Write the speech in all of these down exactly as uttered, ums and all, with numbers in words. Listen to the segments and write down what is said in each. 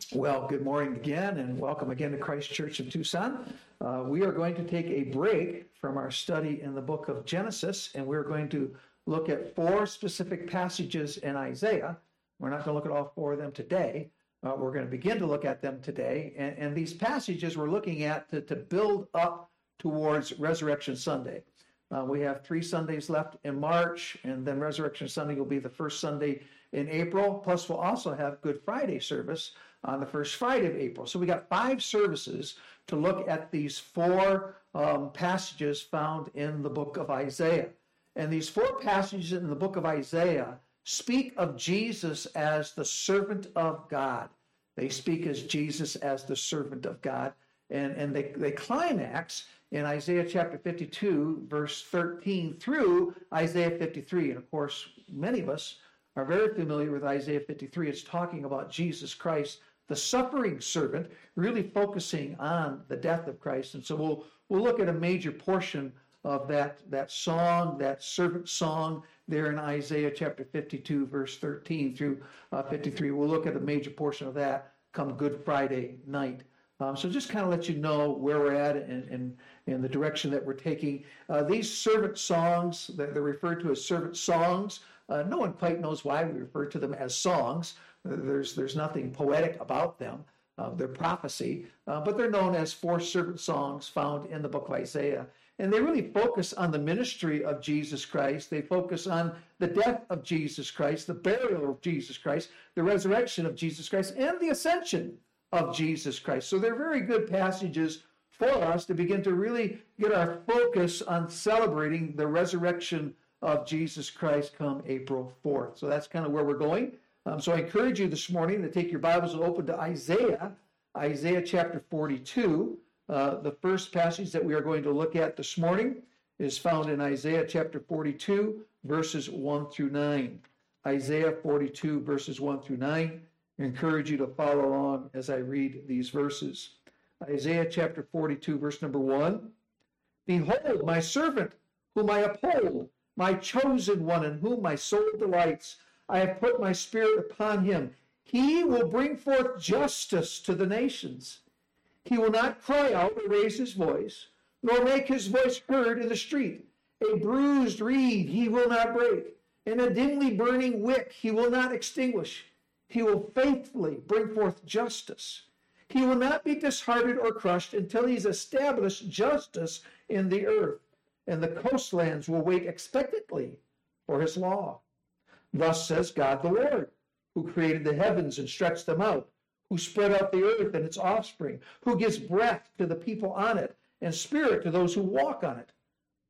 Well, good morning again, and welcome again to Christ Church of Tucson. Uh, we are going to take a break from our study in the book of Genesis, and we're going to look at four specific passages in Isaiah. We're not going to look at all four of them today. Uh, we're going to begin to look at them today, and, and these passages we're looking at to, to build up towards Resurrection Sunday. Uh, we have three Sundays left in March, and then Resurrection Sunday will be the first Sunday in April. Plus, we'll also have Good Friday service on the first Friday of April. So we got five services to look at these four um, passages found in the book of Isaiah. And these four passages in the book of Isaiah speak of Jesus as the servant of God. They speak as Jesus as the servant of God. And, and they, they climax in Isaiah chapter fifty-two, verse thirteen through Isaiah fifty-three. And of course, many of us are very familiar with Isaiah fifty-three. It's talking about Jesus Christ, the suffering servant, really focusing on the death of Christ. And so we'll we'll look at a major portion of that, that song, that servant song there in Isaiah chapter fifty-two, verse thirteen through uh, fifty-three. We'll look at a major portion of that come Good Friday night. Um, so just kind of let you know where we're at and, and, and the direction that we're taking. Uh, these servant songs, they're referred to as servant songs. Uh, no one quite knows why we refer to them as songs. There's, there's nothing poetic about them. Uh, they're prophecy, uh, but they're known as four servant songs found in the book of Isaiah. And they really focus on the ministry of Jesus Christ. They focus on the death of Jesus Christ, the burial of Jesus Christ, the resurrection of Jesus Christ, and the ascension of Jesus Christ. So they're very good passages for us to begin to really get our focus on celebrating the resurrection of Jesus Christ come April fourth. So that's kind of where we're going. Um, so I encourage you this morning to take your Bibles and open to Isaiah, Isaiah chapter forty-two. Uh, the first passage that we are going to look at this morning is found in Isaiah chapter forty-two, verses one through nine. Isaiah forty-two, verses one through nine. I encourage you to follow along as I read these verses. Isaiah chapter forty-two, verse number one. Behold, my servant, whom I uphold, my chosen one, in whom my soul delights. I have put my spirit upon him. He will bring forth justice to the nations. He will not cry out or raise his voice, nor make his voice heard in the street. A bruised reed he will not break, and a dimly burning wick he will not extinguish. He will faithfully bring forth justice. He will not be disheartened or crushed until he's established justice in the earth, and the coastlands will wait expectantly for his law. Thus says God the Lord, who created the heavens and stretched them out, who spread out the earth and its offspring, who gives breath to the people on it, and spirit to those who walk on it.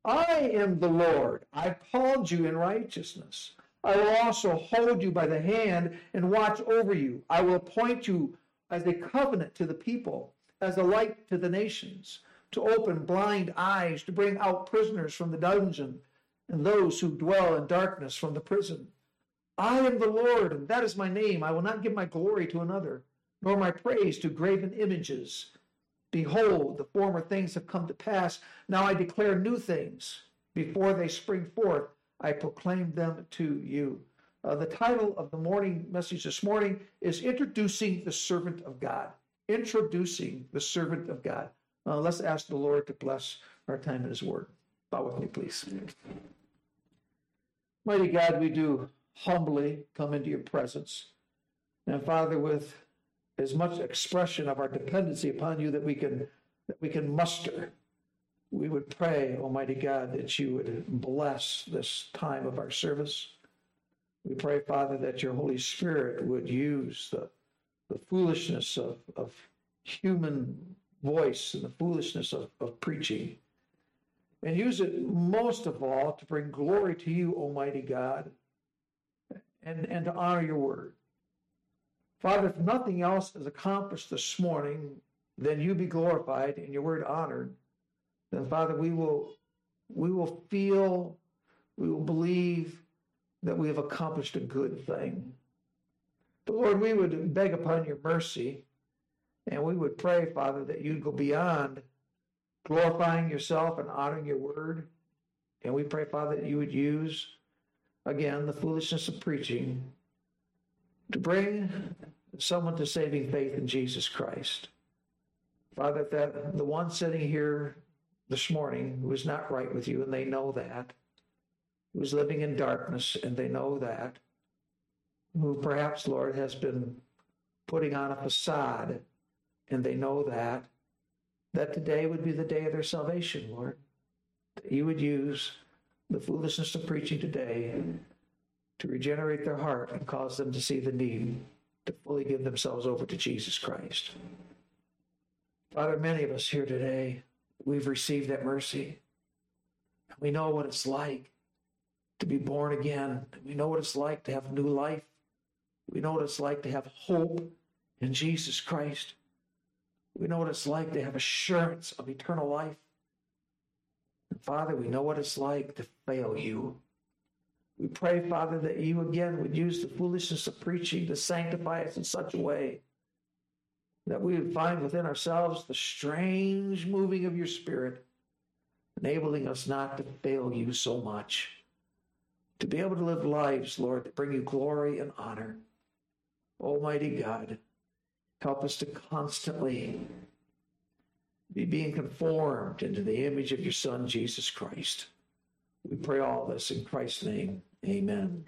I am the Lord. I've called you in righteousness. I will also hold you by the hand and watch over you. I will appoint you as a covenant to the people, as a light to the nations, to open blind eyes, to bring out prisoners from the dungeon, and those who dwell in darkness from the prison. I am the Lord, and that is my name. I will not give my glory to another, nor my praise to graven images. Behold, the former things have come to pass. Now I declare new things. Before they spring forth, I proclaim them to you. Uh, the title of the morning message this morning is Introducing the Servant of God. Introducing the Servant of God. Uh, let's ask the Lord to bless our time in his word. Bow with me, please. Mighty God, we do humbly come into your presence. And Father, with as much expression of our dependency upon you that we can that we can muster, we would pray, Almighty God, that you would bless this time of our service. We pray, Father, that your Holy Spirit would use the, the foolishness of, of human voice and the foolishness of, of preaching, and use it most of all to bring glory to you, Almighty God, and, and to honor your word. Father, if nothing else is accomplished this morning, then you be glorified and your word honored. Then, Father, we will we will feel, we will believe that we have accomplished a good thing. But Lord, we would beg upon your mercy, and we would pray, Father, that you'd go beyond glorifying yourself and honoring your word. And we pray, Father, that you would use, again, the foolishness of preaching to bring someone to saving faith in Jesus Christ. Father, that the one sitting here this morning who is not right with you, and they know that, who is living in darkness, and they know that, who perhaps, Lord, has been putting on a facade, and they know that, that today would be the day of their salvation, Lord. That you would use the foolishness of preaching today to regenerate their heart and cause them to see the need to fully give themselves over to Jesus Christ. Father, many of us here today, we've received that mercy. We know what it's like to be born again. We know what it's like to have new life. We know what it's like to have hope in Jesus Christ. We know what it's like to have assurance of eternal life. And Father, we know what it's like to fail you. We pray, Father, that you again would use the foolishness of preaching to sanctify us in such a way that we would find within ourselves the strange moving of your Spirit, enabling us not to fail you so much, to be able to live lives, Lord, that bring you glory and honor. Almighty God, help us to constantly be being conformed into the image of your Son, Jesus Christ. We pray all this in Christ's name. Amen.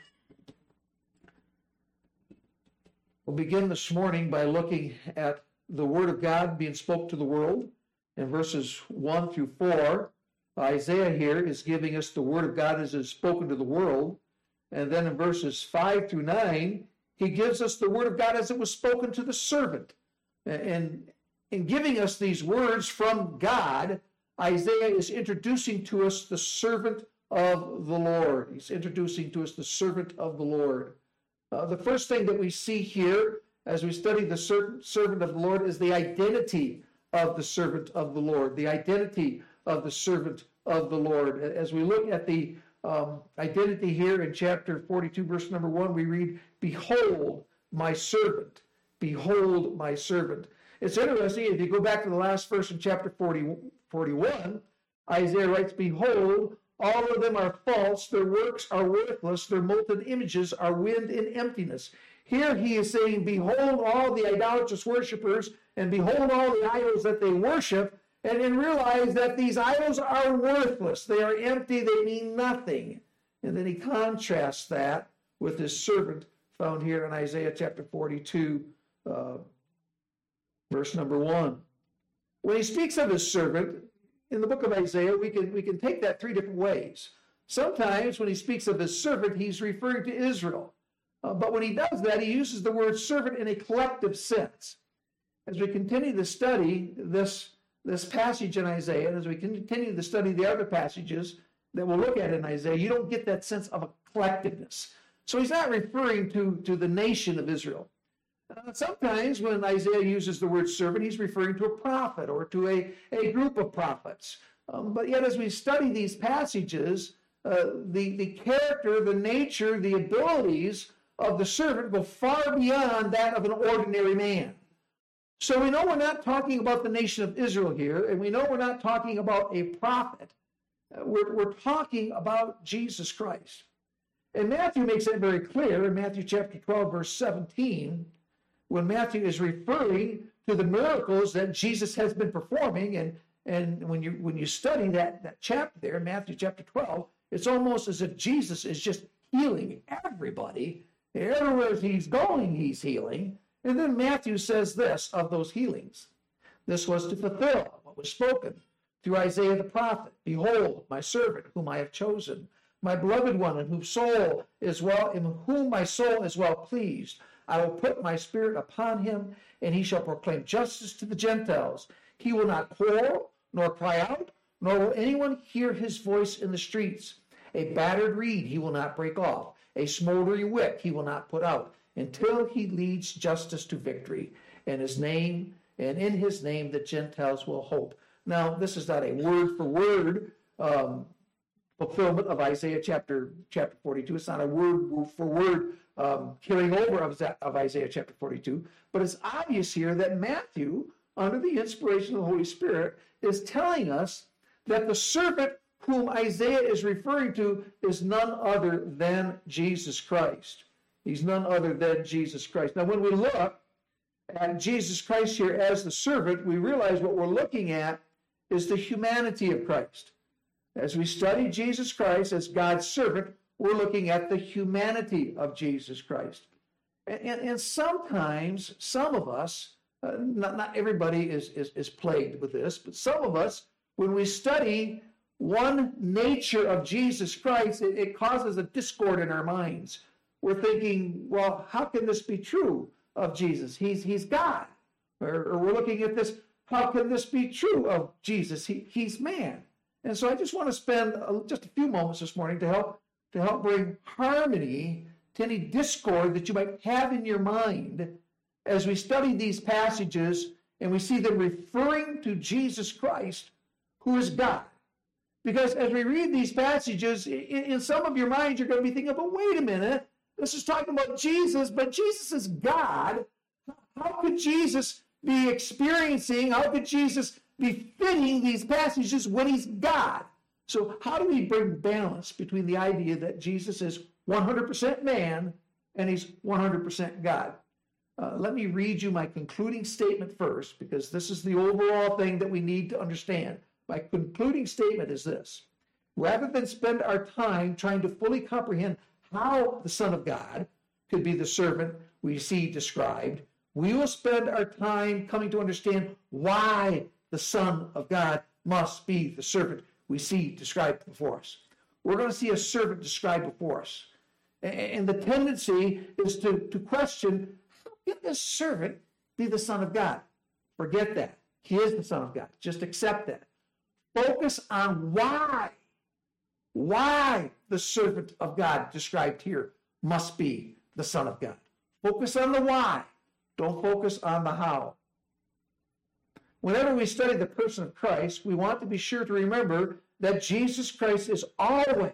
We'll begin this morning by looking at the Word of God being spoke to the world. In verses one through four, Isaiah here is giving us the Word of God as it is spoken to the world. And then in verses five through nine, he gives us the Word of God as it was spoken to the servant. And in giving us these words from God, Isaiah is introducing to us the servant of the Lord. He's introducing to us the servant of the Lord. Uh, the first thing that we see here as we study the servant of the Lord is the identity of the servant of the Lord, the identity of the servant of the Lord. As we look at the um, identity here in chapter forty-two, verse number one, we read, "Behold my servant, behold my servant." It's interesting, if you go back to the last verse in chapter forty, forty-one, Isaiah writes, "Behold, all of them are false, their works are worthless, their molten images are wind in emptiness." Here he is saying, behold all the idolatrous worshipers, and behold all the idols that they worship, and then realize that these idols are worthless. They are empty, they mean nothing. And then he contrasts that with his servant found here in Isaiah chapter forty-two, uh, verse number one. When he speaks of his servant, in the book of Isaiah, we can, we can take that three different ways. Sometimes when he speaks of his servant, he's referring to Israel. Uh, but when he does that, he uses the word servant in a collective sense. As we continue to study this, this passage in Isaiah, and as we continue to study the other passages that we'll look at in Isaiah, you don't get that sense of a collectiveness. So he's not referring to, to the nation of Israel. Uh, sometimes when Isaiah uses the word servant, he's referring to a prophet or to a, a group of prophets. Um, but yet as we study these passages, uh, the, the character, the nature, the abilities of the servant go far beyond that of an ordinary man. So we know we're not talking about the nation of Israel here, and we know we're not talking about a prophet. Uh, we're, we're talking about Jesus Christ. And Matthew makes that very clear in Matthew chapter twelve, verse seventeen, when Matthew is referring to the miracles that Jesus has been performing. And, and when you when you study that, that chapter there, in Matthew chapter twelve, it's almost as if Jesus is just healing everybody. Everywhere he's going, he's healing. And then Matthew says this of those healings. This was to fulfill what was spoken through Isaiah the prophet. "Behold, my servant, whom I have chosen, my beloved one, in whom soul is well, in whom my soul is well pleased. I will put my spirit upon him, and he shall proclaim justice to the Gentiles. He will not quarrel, nor cry out, nor will anyone hear his voice in the streets. A battered reed he will not break off. A smoldering wick he will not put out, until he leads justice to victory. And his name, and in his name the Gentiles will hope." Now, this is not a word for word um, fulfillment of Isaiah chapter chapter forty-two. It's not a word for word um, carrying over of, of Isaiah chapter forty-two. But it's obvious here that Matthew, under the inspiration of the Holy Spirit, is telling us that the servant whom Isaiah is referring to is none other than Jesus Christ. He's none other than Jesus Christ. Now, when we look at Jesus Christ here as the servant, we realize what we're looking at is the humanity of Christ. As we study Jesus Christ as God's servant, we're looking at the humanity of Jesus Christ. And, and, and sometimes, some of us, uh, not, not everybody is, is, is plagued with this, but some of us, when we study one nature of Jesus Christ, it, it causes a discord in our minds. We're thinking, well, how can this be true of Jesus? He's, he's God. Or, or we're looking at this, how can this be true of Jesus? He, he's man. And so I just want to spend a, just a few moments this morning to help to help bring harmony to any discord that you might have in your mind as we study these passages and we see them referring to Jesus Christ, who is God. Because as we read these passages, in, in some of your minds, you're going to be thinking, but wait a minute, this is talking about Jesus, but Jesus is God. How could Jesus be experiencing, how could Jesus be fitting these passages when he's God? So how do we bring balance between the idea that Jesus is one hundred percent man and he's one hundred percent God? Uh, let me read you my concluding statement first, because this is the overall thing that we need to understand. My concluding statement is this: rather than spend our time trying to fully comprehend how the Son of God could be the servant we see described, we will spend our time coming to understand why the Son of God must be the servant we see described before us. We're going to see a servant described before us. And the tendency is to, to question, how can this servant be the Son of God? Forget that. He is the Son of God. Just accept that. Focus on why. Why the servant of God described here must be the Son of God. Focus on the why. Don't focus on the how. Whenever we study the person of Christ, we want to be sure to remember that Jesus Christ is always,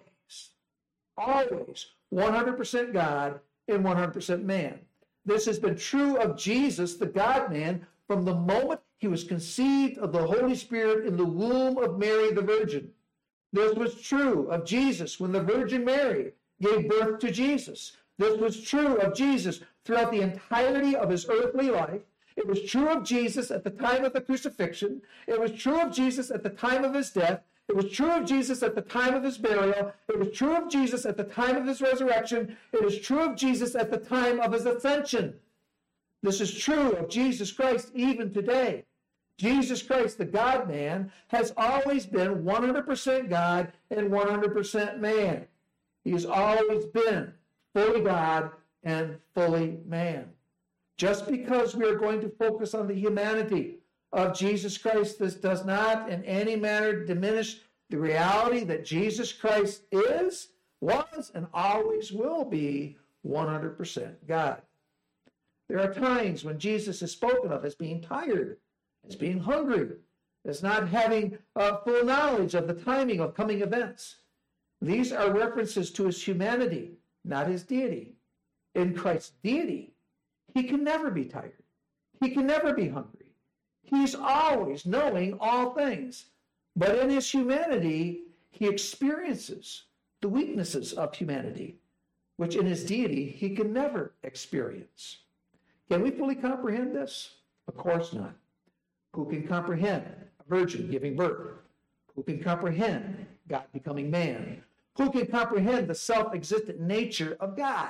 always one hundred percent God and one hundred percent man. This has been true of Jesus, the God-man, from the moment he was conceived of the Holy Spirit in the womb of Mary the Virgin. This was true of Jesus when the Virgin Mary gave birth to Jesus. This was true of Jesus throughout the entirety of his earthly life. It was true of Jesus at the time of the crucifixion. It was true of Jesus at the time of his death. It was true of Jesus at the time of his burial. It was true of Jesus at the time of his resurrection. It is true of Jesus at the time of his ascension. This is true of Jesus Christ even today. Jesus Christ, the God-man, has always been one hundred percent God and one hundred percent man. He has always been fully God and fully man. Just because we are going to focus on the humanity of Jesus Christ, this does not in any manner diminish the reality that Jesus Christ is, was, and always will be one hundred percent God. There are times when Jesus is spoken of as being tired, as being hungry, as not having uh, full knowledge of the timing of coming events. These are references to his humanity, not his deity. In Christ's deity, he can never be tired. He can never be hungry. He's always knowing all things. But in his humanity, he experiences the weaknesses of humanity, which in his deity, he can never experience. Can we fully comprehend this? Of course not. Who can comprehend a virgin giving birth? Who can comprehend God becoming man? Who can comprehend the self-existent nature of God?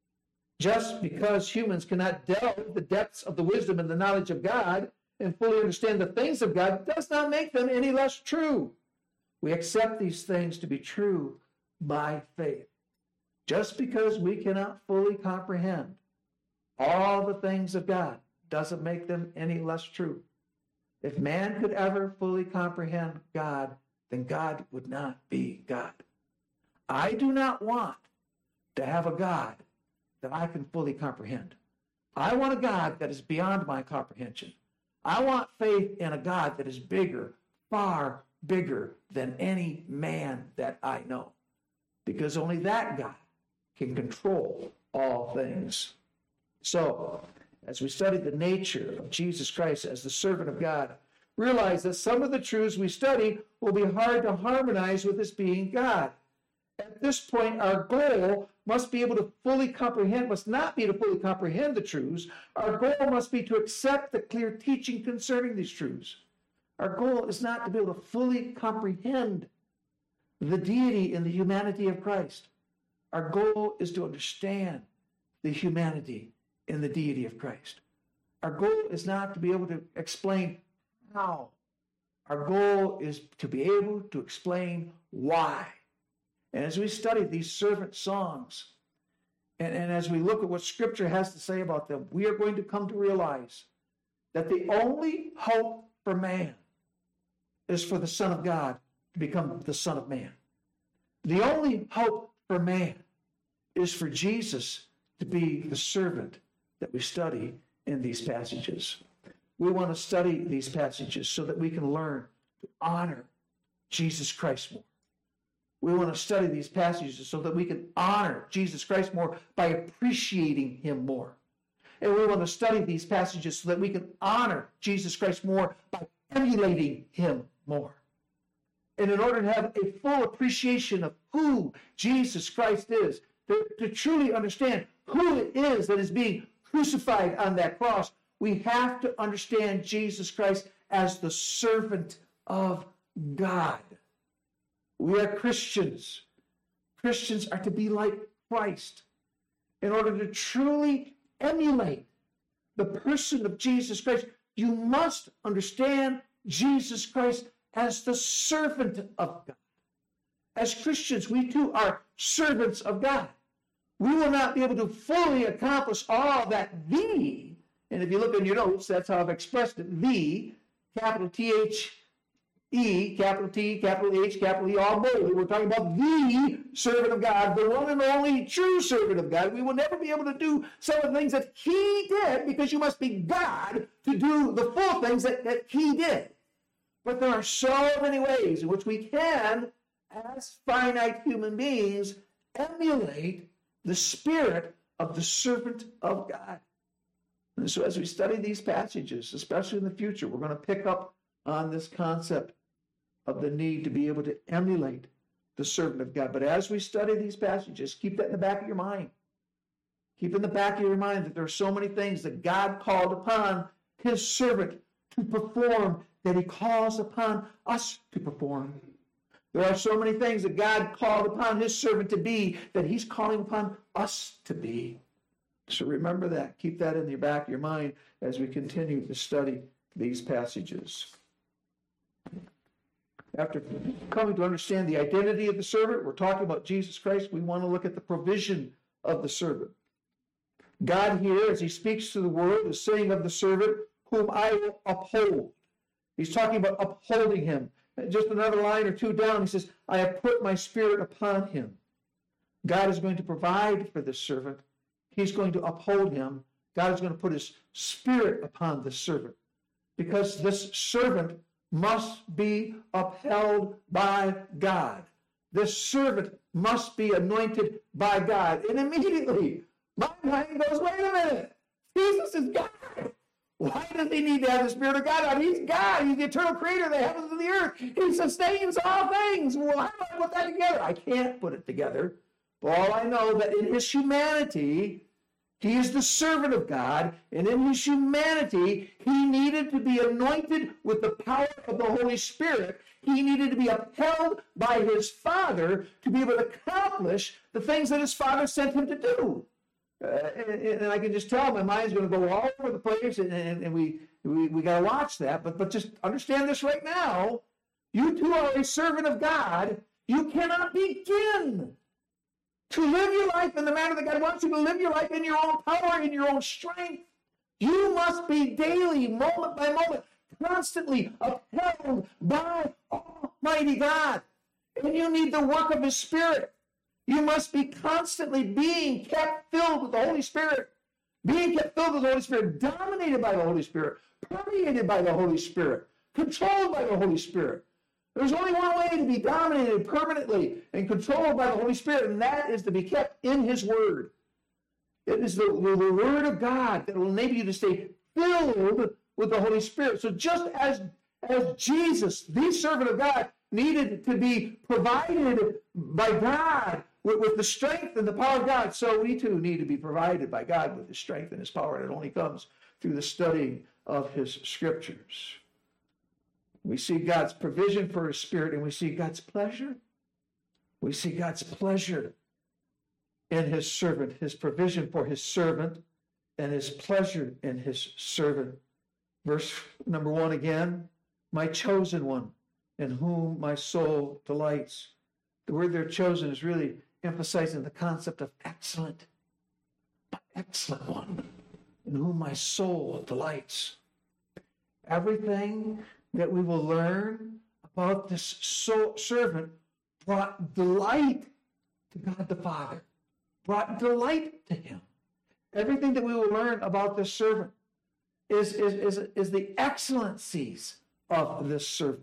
Just because humans cannot delve the depths of the wisdom and the knowledge of God and fully understand the things of God does not make them any less true. We accept these things to be true by faith. Just because we cannot fully comprehend all the things of God doesn't make them any less true. If man could ever fully comprehend God, then God would not be God. I do not want to have a God that I can fully comprehend. I want a God that is beyond my comprehension. I want faith in a God that is bigger, far bigger than any man that I know, because only that God can control all things. So, as we study the nature of Jesus Christ as the servant of God, realize that some of the truths we study will be hard to harmonize with his being God. At this point, our goal must be able to fully comprehend, must not be to fully comprehend the truths. Our goal must be to accept the clear teaching concerning these truths. Our goal is not to be able to fully comprehend the deity and the humanity of Christ. Our goal is to understand the humanity and the deity of Christ. Our goal is not to be able to explain how. Our goal is to be able to explain why. And as we study these servant songs, and, and as we look at what Scripture has to say about them, we are going to come to realize that the only hope for man is for the Son of God to become the Son of Man. The only hope for man is for Jesus to be the servant that we study in these passages. We want to study these passages so that we can learn to honor Jesus Christ more. We want to study these passages so that we can honor Jesus Christ more by appreciating him more. And we want to study these passages so that we can honor Jesus Christ more by emulating him more. And in order to have a full appreciation of who Jesus Christ is, to, to truly understand who it is that is being crucified on that cross, we have to understand Jesus Christ as the servant of God. We are Christians. Christians are to be like Christ. In order to truly emulate the person of Jesus Christ, you must understand Jesus Christ as the servant of God. As Christians, we too are servants of God. We will not be able to fully accomplish all that the, and if you look in your notes, that's how I've expressed it, the, capital T H E, capital T, capital H, capital E, all boldly. We're talking about the servant of God, the one and only true servant of God. We will never be able to do some of the things that he did, because you must be God to do the full things that, that he did. But there are so many ways in which we can, as finite human beings, emulate the spirit of the servant of God. And so as we study these passages, especially in the future, we're going to pick up on this concept of the need to be able to emulate the servant of God. But as we study these passages, keep that in the back of your mind. Keep in the back of your mind that there are so many things that God called upon his servant to perform that he calls upon us to perform. There are so many things that God called upon his servant to be that he's calling upon us to be. So remember that. Keep that in the back of your mind as we continue to study these passages. After coming to understand the identity of the servant, we're talking about Jesus Christ. We want to look at the provision of the servant. God here, as he speaks to the world, is saying of the servant, whom I will uphold. He's talking about upholding him. Just another line or two down, he says, I have put my spirit upon him. God is going to provide for this servant. He's going to uphold him. God is going to put his spirit upon this servant, because this servant must be upheld by God. This servant must be anointed by God. And immediately, my mind goes, wait a minute. Jesus is God. Why does he need to have the Spirit of God on? He's God. He's the eternal creator of the heavens and the earth. He sustains all things. Well, how do I put that together? I can't put it together. But all I know that in his humanity, he is the servant of God, and in his humanity, he needed to be anointed with the power of the Holy Spirit. He needed to be upheld by his Father to be able to accomplish the things that his Father sent him to do. Uh, and, and I can just tell my mind's going to go all over the place, and, and, and we, we, we got to watch that. But, but just understand this right now. You too are a servant of God. You cannot begin to live your life in the manner that God wants you to live your life, in your own power, in your own strength. You must be daily, moment by moment, constantly upheld by Almighty God. And you need the work of his Spirit. You must be constantly being kept filled with the Holy Spirit. Being kept filled with the Holy Spirit, dominated by the Holy Spirit, permeated by the Holy Spirit, controlled by the Holy Spirit. There's only one way to be dominated permanently and controlled by the Holy Spirit, and that is to be kept in his word. It is the, the, the word of God that will enable you to stay filled with the Holy Spirit. So just as, as Jesus, the servant of God, needed to be provided by God with, with the strength and the power of God, so we too need to be provided by God with his strength and his power. And it only comes through the study of his scriptures. We see God's provision for his Spirit, and we see God's pleasure. We see God's pleasure in his servant, his provision for his servant, and his pleasure in his servant. Verse number one again, my chosen one, in whom my soul delights. The word there, chosen, is really emphasizing the concept of excellent, my excellent one, in whom my soul delights. Everything that we will learn about this soul servant brought delight to God the Father, brought delight to him. Everything that we will learn about this servant is, is, is, is the excellencies of this servant.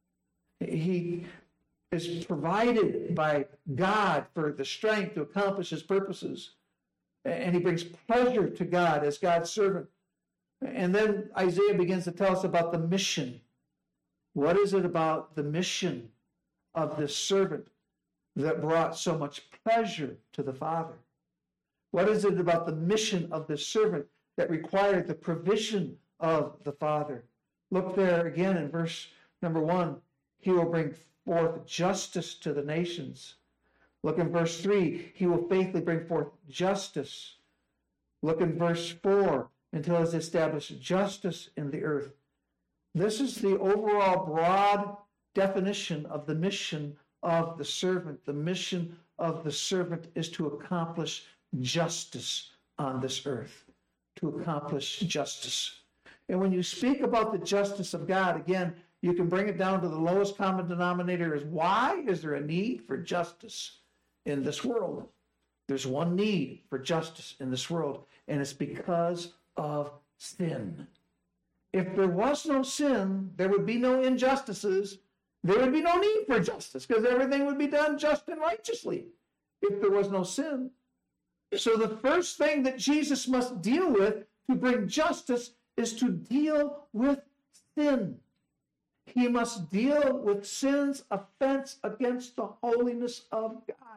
He is provided by God for the strength to accomplish his purposes. And he brings pleasure to God as God's servant. And then Isaiah begins to tell us about the mission. What is it about the mission of this servant that brought so much pleasure to the Father? What is it about the mission of this servant that required the provision of the Father? Look there again in verse number one. He will bring forth justice to the nations. Look in verse three. He will faithfully bring forth justice. Look in verse four. Until he has established justice in the earth. This is the overall broad definition of the mission of the servant. The mission of the servant is to accomplish justice on this earth. To accomplish justice. And when you speak about the justice of God, again, you can bring it down to the lowest common denominator is why is there a need for justice in this world? There's one need for justice in this world, and it's because of sin. If there was no sin, there would be no injustices. There would be no need for justice because everything would be done just and righteously if there was no sin. So the first thing that Jesus must deal with to bring justice is to deal with sin. He must deal with sin's offense against the holiness of God.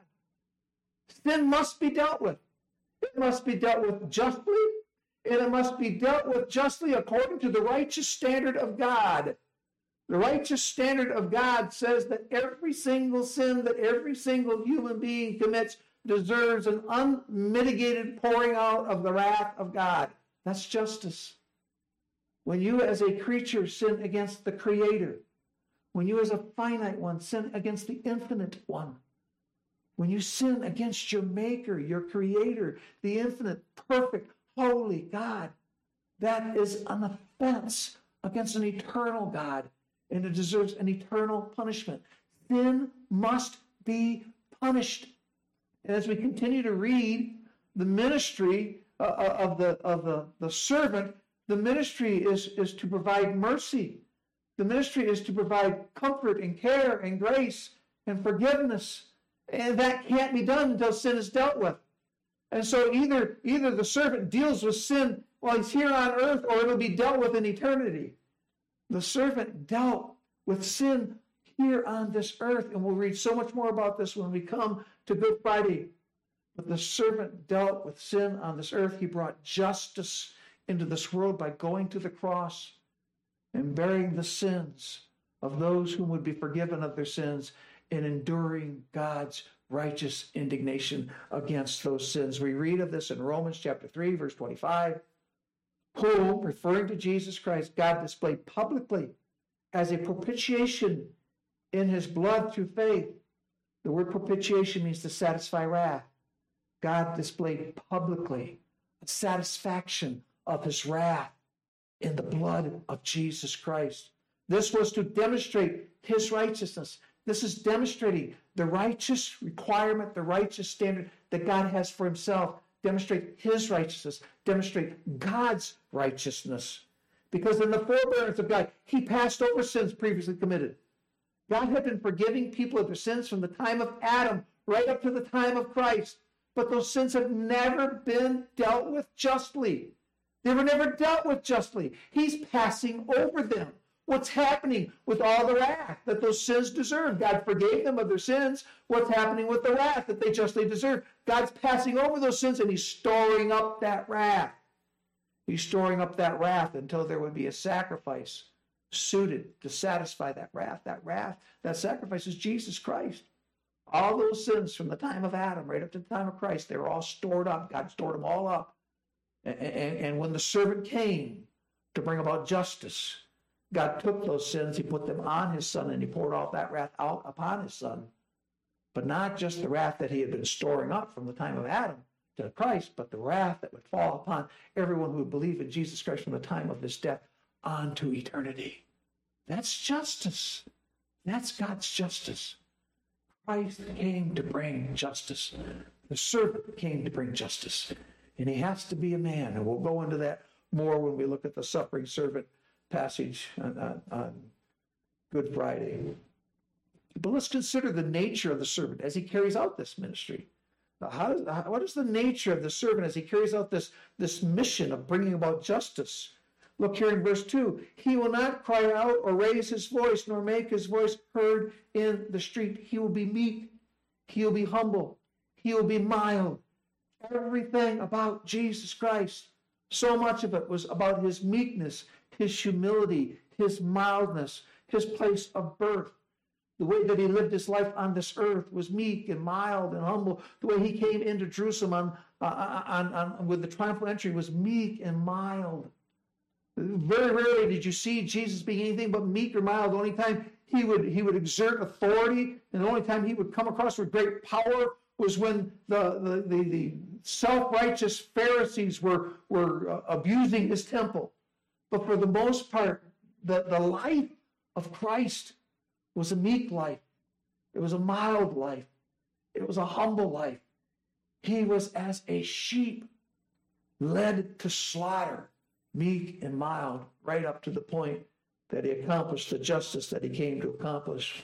Sin must be dealt with. It must be dealt with justly, and it must be dealt with justly according to the righteous standard of God. The righteous standard of God says that every single sin that every single human being commits deserves an unmitigated pouring out of the wrath of God. That's justice. When you as a creature sin against the Creator, when you as a finite one sin against the infinite one, when you sin against your Maker, your Creator, the infinite, perfect, holy God, that is an offense against an eternal God, and it deserves an eternal punishment. Sin must be punished. And as we continue to read the ministry uh, of, the, of the, the servant, the ministry is, is to provide mercy. The ministry is to provide comfort and care and grace and forgiveness. And that can't be done until sin is dealt with. And so either, either the servant deals with sin while he's here on earth, or it'll be dealt with in eternity. The servant dealt with sin here on this earth, and we'll read so much more about this when we come to Good Friday. But the servant dealt with sin on this earth. He brought justice into this world by going to the cross and bearing the sins of those who would be forgiven of their sins and enduring God's righteous indignation against those sins. We read of this in Romans chapter three, verse twenty-five, whom, referring to Jesus Christ, God displayed publicly as a propitiation in his blood through faith. The word propitiation means to satisfy wrath. God displayed publicly a satisfaction of his wrath in the blood of Jesus Christ. This was to demonstrate his righteousness. This is demonstrating the righteous requirement, the righteous standard that God has for himself. Demonstrate his righteousness. Demonstrate God's righteousness. Because in the forbearance of God, he passed over sins previously committed. God had been forgiving people of their sins from the time of Adam right up to the time of Christ. But those sins have never been dealt with justly. They were never dealt with justly. He's passing over them. What's happening with all the wrath that those sins deserve? God forgave them of their sins. What's happening with the wrath that they justly deserve? God's passing over those sins and he's storing up that wrath. He's storing up that wrath until there would be a sacrifice suited to satisfy that wrath. That wrath, that sacrifice is Jesus Christ. All those sins from the time of Adam right up to the time of Christ, they were all stored up. God stored them all up. And, and, and when the servant came to bring about justice, God took those sins, he put them on his son, and he poured all that wrath out upon his son. But not just the wrath that he had been storing up from the time of Adam to Christ, but the wrath that would fall upon everyone who would believe in Jesus Christ from the time of his death on to eternity. That's justice. That's God's justice. Christ came to bring justice. The servant came to bring justice. And he has to be a man. And we'll go into that more when we look at the suffering servant passage on, on, on Good Friday. But let's consider the nature of the servant as he carries out this ministry. How does, how, what is the nature of the servant as he carries out this, this mission of bringing about justice? Look here in verse two. He will not cry out or raise his voice, nor make his voice heard in the street. He will be meek. He will be humble. He will be mild. Everything about Jesus Christ, so much of it was about his meekness, his humility, his mildness, his place of birth. The way that he lived his life on this earth was meek and mild and humble. The way he came into Jerusalem on, uh, on, on, with the triumphal entry was meek and mild. Very rarely did you see Jesus being anything but meek or mild. The only time he would, he would exert authority and the only time he would come across with great power was when the, the, the, the self-righteous Pharisees were, were uh, abusing his temple. But for the most part, the, the life of Christ was a meek life. It was a mild life. It was a humble life. He was as a sheep led to slaughter, meek and mild, right up to the point that he accomplished the justice that he came to accomplish.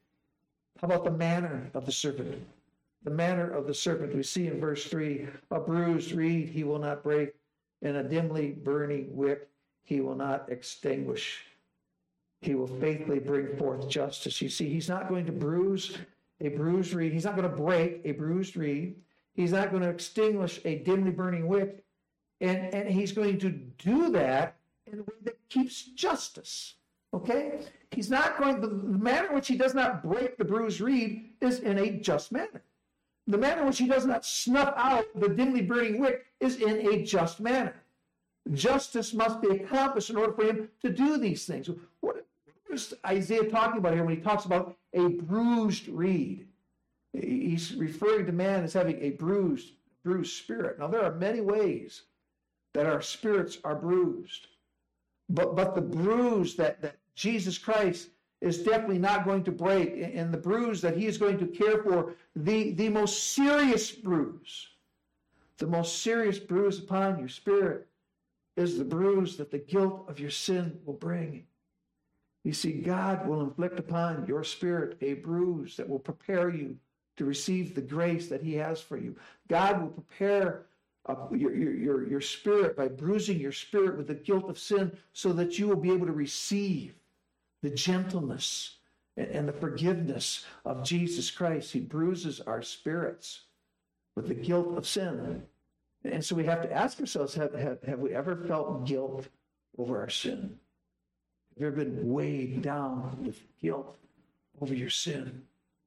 How about the manner of the servant? The manner of the servant we see in verse three, a bruised reed he will not break, and a dimly burning wick he will not extinguish. He will faithfully bring forth justice. You see, he's not going to bruise a bruised reed. He's not going to break a bruised reed. He's not going to extinguish a dimly burning wick. And, and he's going to do that in a way that keeps justice. Okay? He's not going, the manner in which he does not break the bruised reed is in a just manner. The manner in which he does not snuff out the dimly burning wick is in a just manner. Justice must be accomplished in order for him to do these things. What is Isaiah talking about here when he talks about a bruised reed? He's referring to man as having a bruised, bruised spirit. Now, there are many ways that our spirits are bruised. But, but the bruise that, that Jesus Christ is definitely not going to break, and the bruise that he is going to care for, the, the most serious bruise, the most serious bruise upon your spirit is the bruise that the guilt of your sin will bring. You see, God will inflict upon your spirit a bruise that will prepare you to receive the grace that he has for you. God will prepare uh, your, your, your spirit by bruising your spirit with the guilt of sin so that you will be able to receive the gentleness and, and the forgiveness of Jesus Christ. He bruises our spirits with the guilt of sin. And so we have to ask ourselves, have, have, have we ever felt guilt over our sin? Have you ever been weighed down with guilt over your sin?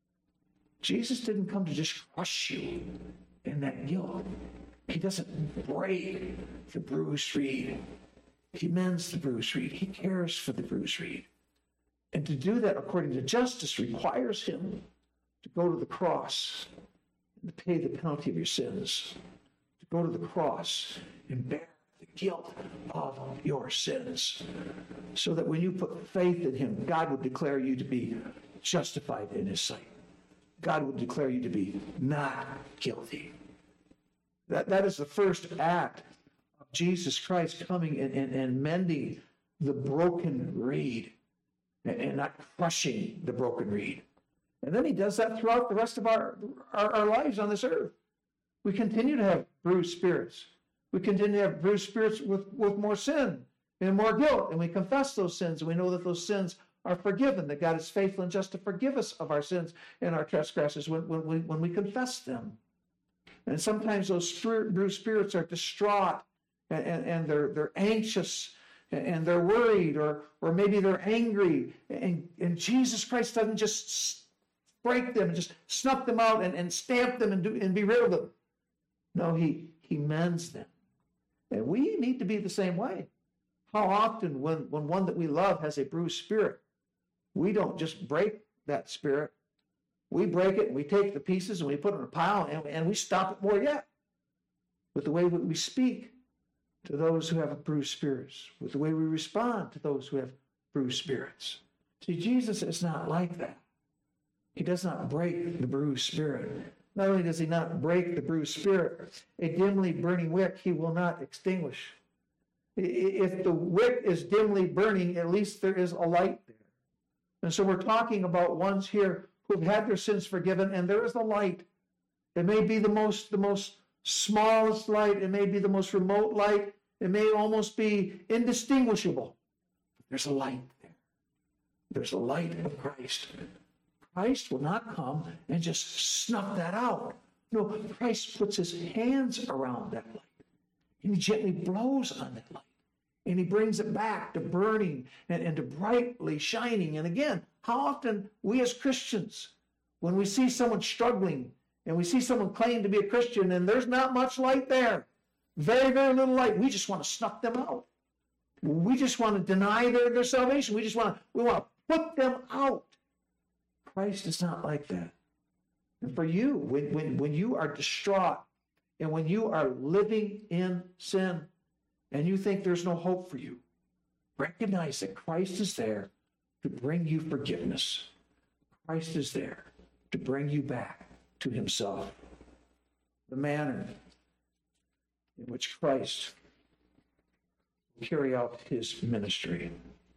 Jesus didn't come to just crush you in that guilt. He doesn't break the bruised reed. He mends the bruised reed. He cares for the bruised reed. And to do that according to justice requires him to go to the cross and to pay the penalty of your sins. To go to the cross and bear the guilt of your sins. So that when you put faith in him, God would declare you to be justified in his sight. God would declare you to be not guilty. That, that is the first act of Jesus Christ coming and, and, and mending the broken reed and, and not crushing the broken reed. And then he does that throughout the rest of our, our, our lives on this earth. We continue to have bruised spirits. We continue to have bruised spirits with, with more sin. and more guilt. And we confess those sins, and we know that those sins are forgiven, that God is faithful and just to forgive us of our sins and our trespasses when, when, we, when we confess them. And sometimes those spirit, bruised spirits are distraught, and, and, and they're, they're anxious, and, and they're worried, or, or maybe they're angry. And, and Jesus Christ doesn't just break them and just snuff them out and, and stamp them and, do, and be rid of them. No, he, he mends them. And we need to be the same way. How often when, when one that we love has a bruised spirit, we don't just break that spirit. We break it and we take the pieces and we put it in a pile and, and we stop it more yet. With the way we speak to those who have bruised spirits, with the way we respond to those who have bruised spirits. See, Jesus is not like that. He does not break the bruised spirit. Not only does he not break the bruised spirit, a dimly burning wick he will not extinguish. If the wick is dimly burning, at least there is a light there. And so we're talking about ones here who've had their sins forgiven, and there is a light. It may be the most, the most smallest light. It may be the most remote light. It may almost be indistinguishable. There's a light there. There's a light of Christ. Christ will not come and just snuff that out. No, Christ puts his hands around that light, and he gently blows on that light, and he brings it back to burning and, and to brightly shining. And again, how often we as Christians, when we see someone struggling and we see someone claim to be a Christian and there's not much light there, very, very little light, we just want to snuff them out. We just want to deny their, their salvation. We just want to, we want to put them out. Christ is not like that. And for you, when, when, when you are distraught and when you are living in sin and you think there's no hope for you, recognize that Christ is there to bring you forgiveness. Christ is there to bring you back to himself. The manner in which Christ will carry out his ministry.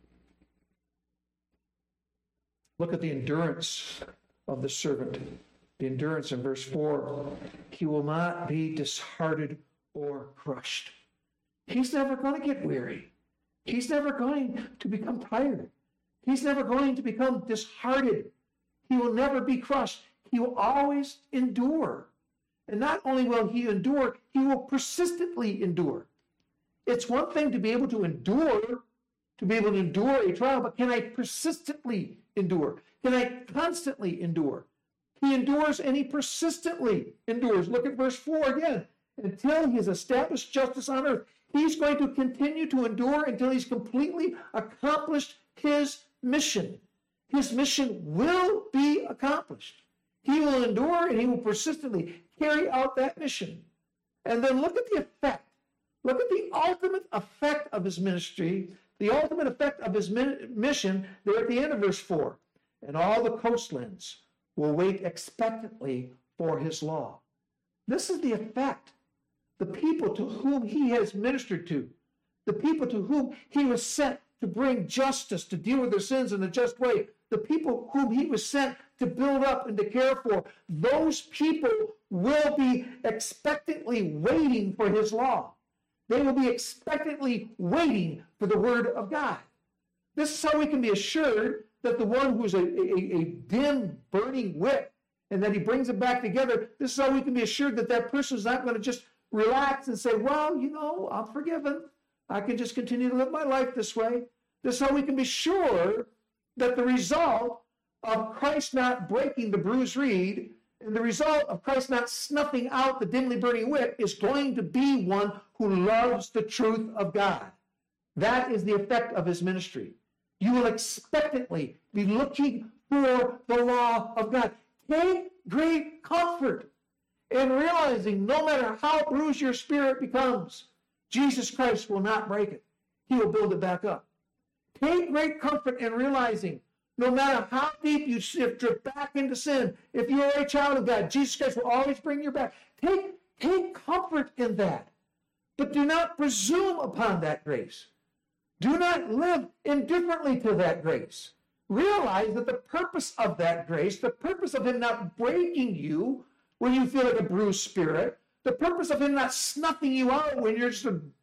Look at the endurance of the servant. The endurance in verse four. He will not be disheartened or crushed. He's never going to get weary. He's never going to become tired. He's never going to become disheartened. He will never be crushed. He will always endure. And not only will he endure, he will persistently endure. It's one thing to be able to endure, to be able to endure a trial, but can I persistently endure? Can I constantly endure? He endures and he persistently endures. Look at verse four again. Until he has established justice on earth. He's going to continue to endure until he's completely accomplished his mission. His mission will be accomplished. He will endure and he will persistently carry out that mission. And then look at the effect. Look at the ultimate effect of his ministry, the ultimate effect of his mission there at the end of verse four. And all the coastlands will wait expectantly for his law. This is the effect. The people to whom he has ministered to, the people to whom he was sent to bring justice, to deal with their sins in a just way, the people whom he was sent to build up and to care for, those people will be expectantly waiting for his law. They will be expectantly waiting for the word of God. This is how we can be assured that the one who's a, a, a dim, burning wick, and that he brings it back together, this is how we can be assured that that person is not going to just relax and say, well, you know, I'm forgiven. I can just continue to live my life this way. This is how we can be sure that the result of Christ not breaking the bruised reed and the result of Christ not snuffing out the dimly burning wick is going to be one who loves the truth of God. That is the effect of his ministry. You will expectantly be looking for the law of God. Take great comfort in realizing no matter how bruised your spirit becomes, Jesus Christ will not break it. He will build it back up. Take great comfort in realizing no matter how deep you drift back into sin, if you are a child of God, Jesus Christ will always bring you back. Take, take comfort in that. But do not presume upon that grace. Do not live indifferently to that grace. Realize that the purpose of that grace, the purpose of him not breaking you when you feel like a bruised spirit, the purpose of him not snuffing you out when you're just a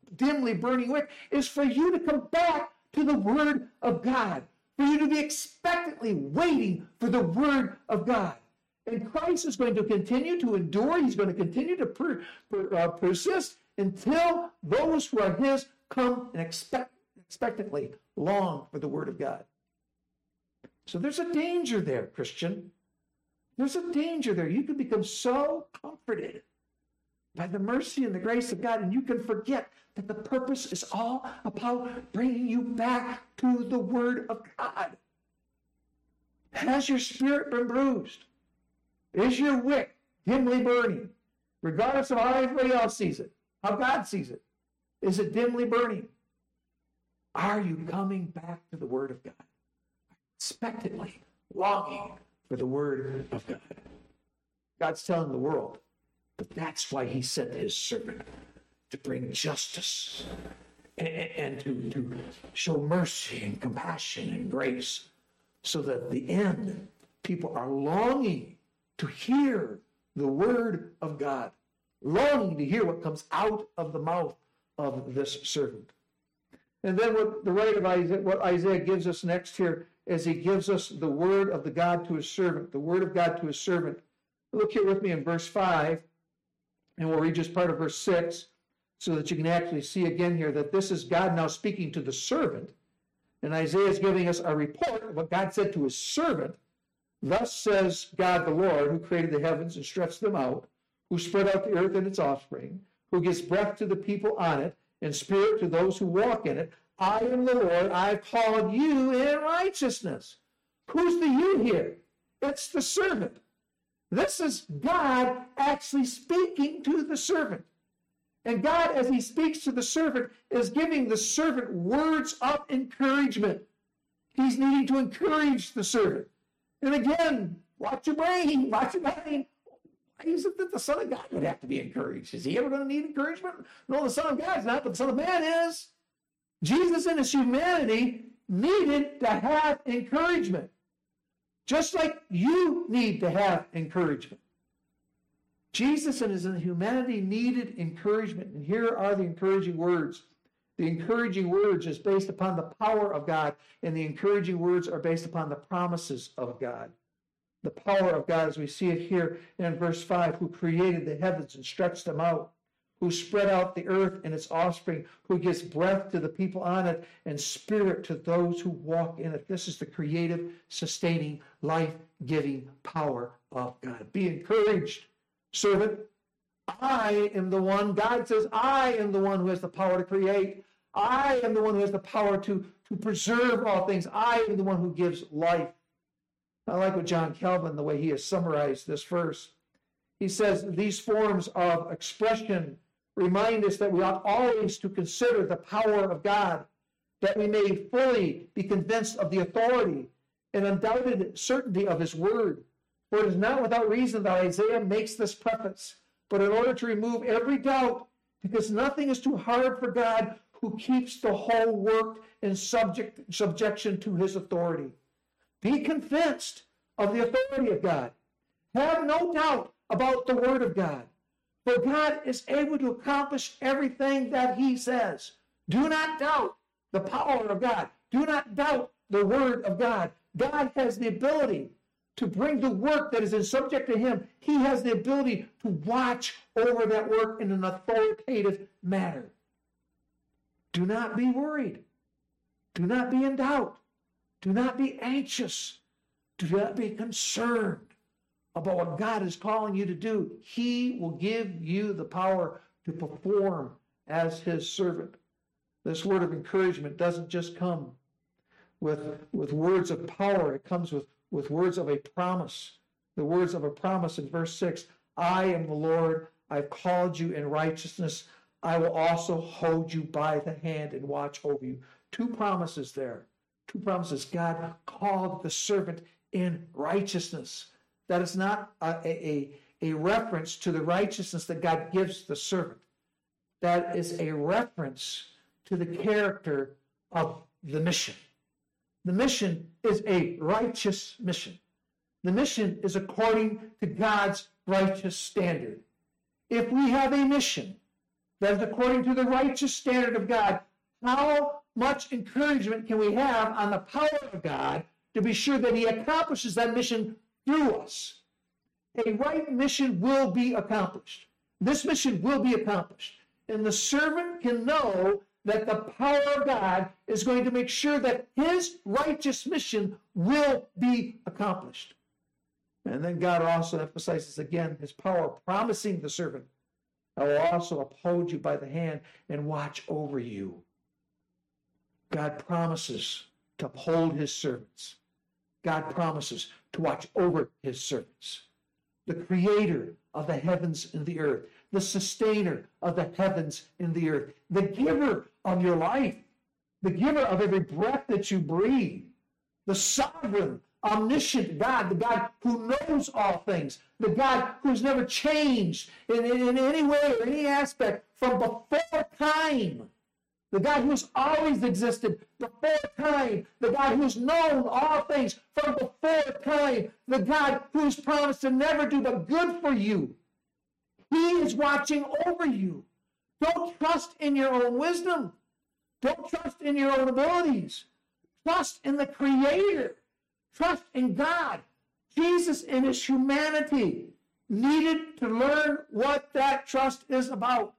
dimly burning wick is for you to come back to the Word of God, for you to be expectantly waiting for the Word of God. And Christ is going to continue to endure. He's going to continue to per, per, uh, persist until those who are his come and expect, expectantly long for the Word of God. So there's a danger there, Christian. There's a danger there. You can become so comforted by the mercy and the grace of God, and you can forget that the purpose is all about bringing you back to the Word of God. Has your spirit been bruised? Is your wick dimly burning? Regardless of how everybody else sees it, how God sees it. Is it dimly burning? Are you coming back to the Word of God? Expectantly, longing for the Word of God. God's telling the world, but that's why he sent his servant to bring justice and, and to, to show mercy and compassion and grace, so that at the end, people are longing to hear the Word of God, longing to hear what comes out of the mouth of this servant. And then what the writer of Isaiah, what Isaiah gives us next here is he gives us the word of the God to his servant, the word of God to his servant. Look here with me in verse five, and we'll read just part of verse six, so that you can actually see again here that this is God now speaking to the servant. And Isaiah is giving us a report of what God said to his servant. Thus says God the Lord, who created the heavens and stretched them out, who spread out the earth and its offspring, who gives breath to the people on it, and spirit to those who walk in it. I am the Lord, I've called you in righteousness. Who's the you here? It's the servant. This is God actually speaking to the servant. And God, as he speaks to the servant, is giving the servant words of encouragement. He's needing to encourage the servant. And again, watch your brain, watch your brain. Why is it that the Son of God would have to be encouraged? Is he ever going to need encouragement? No, the Son of God is not, but the Son of Man is. Jesus in his humanity needed to have encouragement, just like you need to have encouragement. Jesus in his humanity needed encouragement, and here are the encouraging words. The encouraging words is based upon the power of God, and the encouraging words are based upon the promises of God. The power of God, as we see it here in verse five, who created the heavens and stretched them out, who spread out the earth and its offspring, who gives breath to the people on it and spirit to those who walk in it. This is the creative, sustaining, life-giving power of God. Be encouraged, servant. I am the one, God says, I am the one who has the power to create. I am the one who has the power to, to preserve all things. I am the one who gives life. I like what John Calvin, the way he has summarized this verse. He says, these forms of expression remind us that we ought always to consider the power of God, that we may fully be convinced of the authority and undoubted certainty of his word. For it is not without reason that Isaiah makes this preface, but in order to remove every doubt, because nothing is too hard for God, who keeps the whole work in subject, subjection to his authority. Be convinced of the authority of God. Have no doubt about the word of God. For God is able to accomplish everything that he says. Do not doubt the power of God. Do not doubt the word of God. God has the ability to bring the work that is in subject to him. He has the ability to watch over that work in an authoritative manner. Do not be worried. Do not be in doubt. Do not be anxious. Do not be concerned about what God is calling you to do. He will give you the power to perform as his servant. This word of encouragement doesn't just come with, with words of power. It comes with, with words of a promise. The words of a promise in verse six. I am the Lord. I've called you in righteousness. I will also hold you by the hand and watch over you. Two promises there. Two promises. God called the servant in righteousness. That is not a, a, a reference to the righteousness that God gives the servant. That is a reference to the character of the mission. The mission is a righteous mission. The mission is according to God's righteous standard. If we have a mission that is according to the righteous standard of God. How much encouragement can we have on the power of God to be sure that he accomplishes that mission through us? A right mission will be accomplished. This mission will be accomplished. And the servant can know that the power of God is going to make sure that his righteous mission will be accomplished. And then God also emphasizes again his power, promising the servant, I will also uphold you by the hand and watch over you. God promises to uphold his servants. God promises to watch over his servants. The creator of the heavens and the earth, the sustainer of the heavens and the earth, the giver of your life, the giver of every breath that you breathe, the sovereign, omniscient God, the God who knows all things, the God who's never changed in, in, in any way or any aspect from before time, the God who's always existed before time, the God who's known all things from before time, the God who's promised to never do but good for you. He is watching over you. Don't trust in your own wisdom. Don't trust in your own abilities. Trust in the Creator. Trust in God. Jesus in his humanity needed to learn what that trust is about.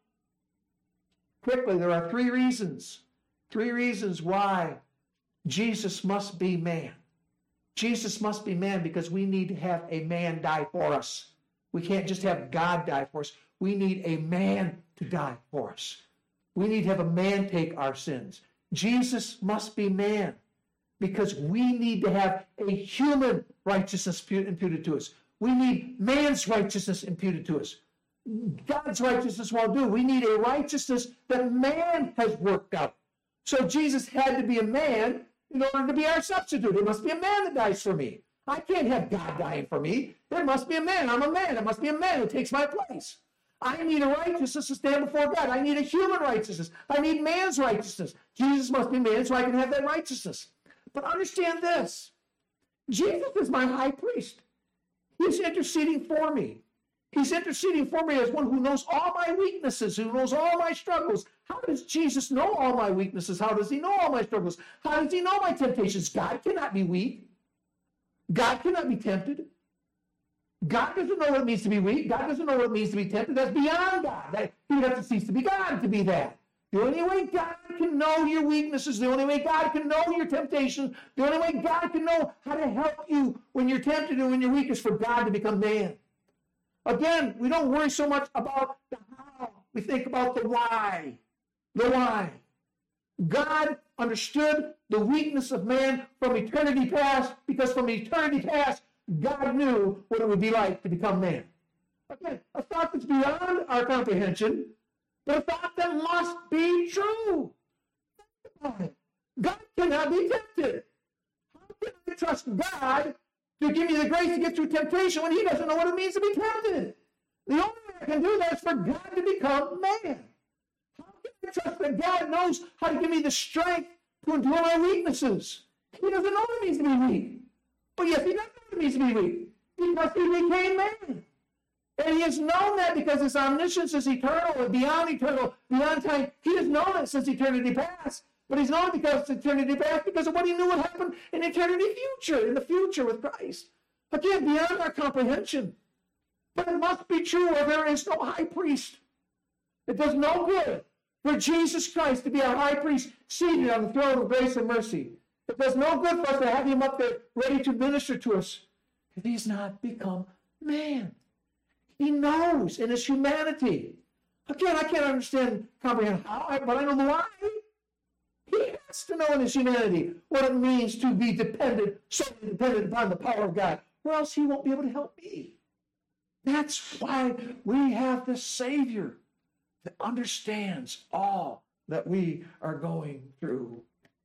Quickly, there are three reasons. Three reasons why Jesus must be man. Jesus must be man because we need to have a man die for us. We can't just have God die for us. We need a man to die for us. We need to have a man take our sins. Jesus must be man because we need to have a human righteousness imputed to us. We need man's righteousness imputed to us. God's righteousness won't do. We need a righteousness that man has worked out. So Jesus had to be a man in order to be our substitute. It must be a man that dies for me. I can't have God dying for me. There must be a man. I'm a man. There must be a man who takes my place. I need a righteousness to stand before God. I need a human righteousness. I need man's righteousness. Jesus must be man so I can have that righteousness. But understand this. Jesus is my high priest. He's interceding for me. He's interceding for me as one who knows all my weaknesses, who knows all my struggles. How does Jesus know all my weaknesses? How does he know all my struggles? How does he know my temptations? God cannot be weak. God cannot be tempted. God doesn't know what it means to be weak. God doesn't know what it means to be tempted. That's beyond God. That, he would have to cease to be God to be that. The only way God can know your weaknesses, the only way God can know your temptations, the only way God can know how to help you when you're tempted and when you're weak is for God to become man. Again, we don't worry so much about the how. We think about the why. The why. God understood the weakness of man from eternity past because from eternity past, God knew what it would be like to become man. Again, a thought that's beyond our comprehension, but a thought that must be true. Think about it. God cannot be tempted. How can I trust God to give me the grace to get through temptation when he doesn't know what it means to be tempted? The only way I can do that is for God to become man. How can I trust that God knows how to give me the strength to endure my weaknesses? He doesn't know what it means to be weak. But yes, he does know what it means to be weak because he became man. And he has known that because his omniscience is eternal and beyond eternal, beyond time. He has known it since eternity past. But he's known it because it's eternity past because of what he knew would happen in eternity future, in the future with Christ. Again, beyond our comprehension. But it must be true or there is no high priest. It does no good for Jesus Christ to be our high priest seated on the throne of grace and mercy. It does no good for us to have him up there ready to minister to us if he's not become man. He knows in his humanity. Again, I can't understand, comprehend how, but I know the why. He has to know in his humanity what it means to be dependent, solely dependent upon the power of God, or else he won't be able to help me. That's why we have this Savior that understands all that we are going through.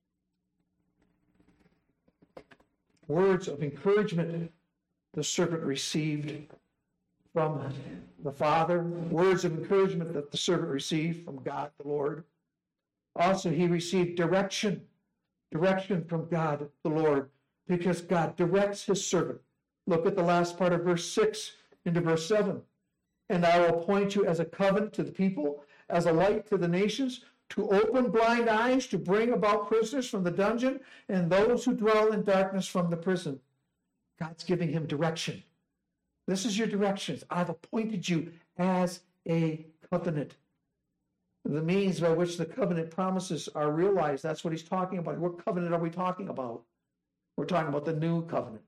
Words of encouragement the servant received from the Father. Words of encouragement that the servant received from God the Lord. Also, he received direction. Direction from God the Lord because God directs his servant. Look at the last part of verse six into verse seven. And I will appoint you as a covenant to the people, as a light to the nations, to open blind eyes, to bring about prisoners from the dungeon, and those who dwell in darkness from the prison. God's giving him direction. This is your directions. I've appointed you as a covenant. The means by which the covenant promises are realized, that's what he's talking about. What covenant are we talking about? We're talking about the new covenant.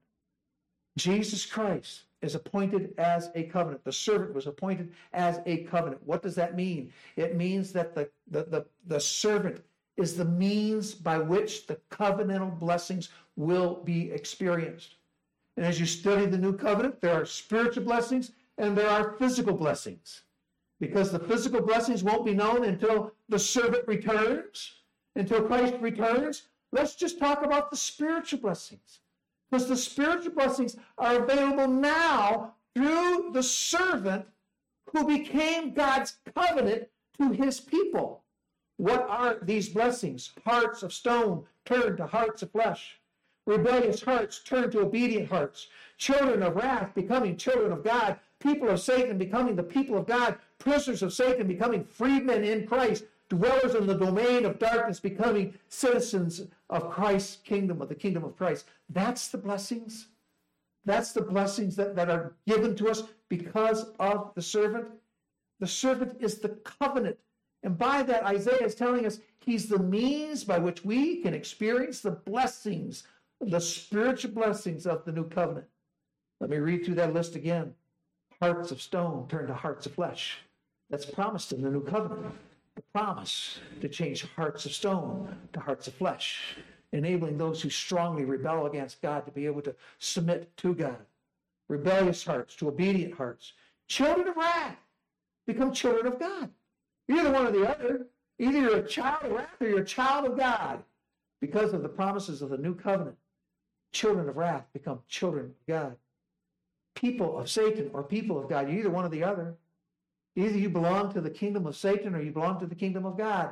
Jesus Christ is appointed as a covenant. The servant was appointed as a covenant. What does that mean? It means that the, the, the, the servant is the means by which the covenantal blessings will be experienced. And as you study the new covenant, there are spiritual blessings and there are physical blessings. Because the physical blessings won't be known until the servant returns, until Christ returns. Let's just talk about the spiritual blessings. Because the spiritual blessings are available now through the servant who became God's covenant to his people. What are these blessings? Hearts of stone turned to hearts of flesh. Rebellious hearts turned to obedient hearts. Children of wrath becoming children of God. People of Satan becoming the people of God. Prisoners of Satan becoming freedmen in Christ. Dwellers in the domain of darkness becoming citizens of Christ's kingdom, of the kingdom of Christ. That's the blessings. That's the blessings that, that are given to us because of the servant. The servant is the covenant. And by that, Isaiah is telling us he's the means by which we can experience the blessings, the spiritual blessings of the new covenant. Let me read through that list again. Hearts of stone turned to hearts of flesh. That's promised in the new covenant. The promise to change hearts of stone to hearts of flesh, enabling those who strongly rebel against God to be able to submit to God. Rebellious hearts to obedient hearts. Children of wrath become children of God. Either one or the other. Either you're a child of wrath or you're a child of God. Because of the promises of the new covenant, children of wrath become children of God. People of Satan or people of God, you're either one or the other. Either you belong to the kingdom of Satan or you belong to the kingdom of God.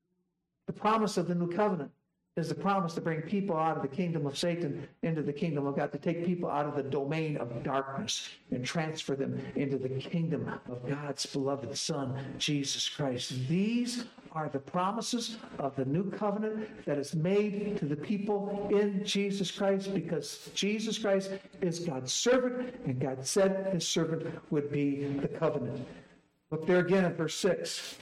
The promise of the new covenant is the promise to bring people out of the kingdom of Satan into the kingdom of God, to take people out of the domain of darkness and transfer them into the kingdom of God's beloved Son, Jesus Christ. These are the promises of the new covenant that is made to the people in Jesus Christ, because Jesus Christ is God's servant, and God said his servant would be the covenant. Look there again at verse six.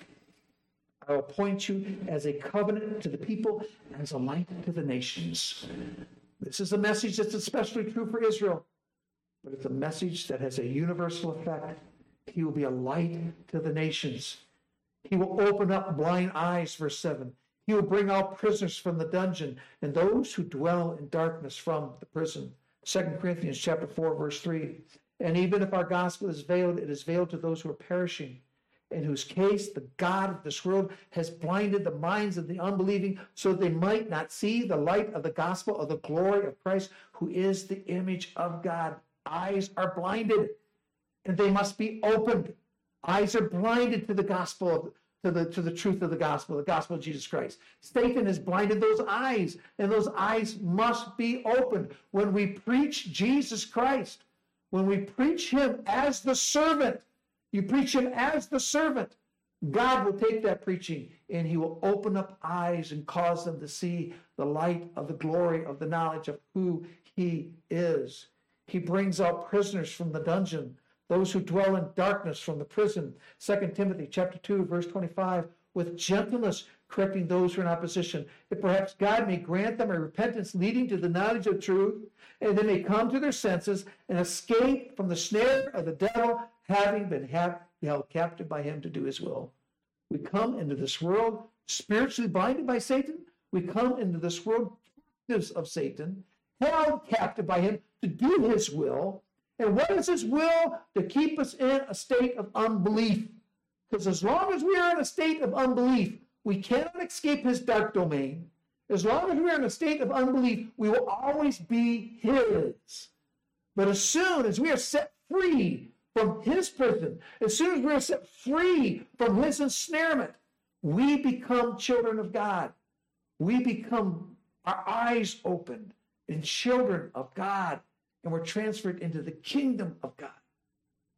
I will appoint you as a covenant to the people, as a light to the nations. This is a message that's especially true for Israel, but it's a message that has a universal effect. He will be a light to the nations. He will open up blind eyes, verse seven. He will bring out prisoners from the dungeon and those who dwell in darkness from the prison. Second Corinthians chapter four, verse three. And even if our gospel is veiled, it is veiled to those who are perishing, in whose case the God of this world has blinded the minds of the unbelieving so that they might not see the light of the gospel of the glory of Christ, who is the image of God. Eyes are blinded, and they must be opened. Eyes are blinded to the gospel, of, to the, to the truth of the gospel, the gospel of Jesus Christ. Satan has blinded those eyes, and those eyes must be opened. When we preach Jesus Christ, when we preach him as the servant, you preach him as the servant, God will take that preaching and he will open up eyes and cause them to see the light of the glory of the knowledge of who he is. He brings out prisoners from the dungeon, those who dwell in darkness from the prison. Second Timothy chapter two, verse twenty-five, with gentleness correcting those who are in opposition, that perhaps God may grant them a repentance leading to the knowledge of truth, and they may come to their senses and escape from the snare of the devil, having been held captive by him to do his will. We come into this world spiritually blinded by Satan. We come into this world captives of Satan, held captive by him to do his will. And what is his will? To keep us in a state of unbelief. Because as long as we are in a state of unbelief, we cannot escape his dark domain. As long as we are in a state of unbelief, we will always be his. But as soon as we are set free from his prison, as soon as we are set free from his ensnarement, we become children of God. We become, our eyes opened, and children of God, and we're transferred into the kingdom of God.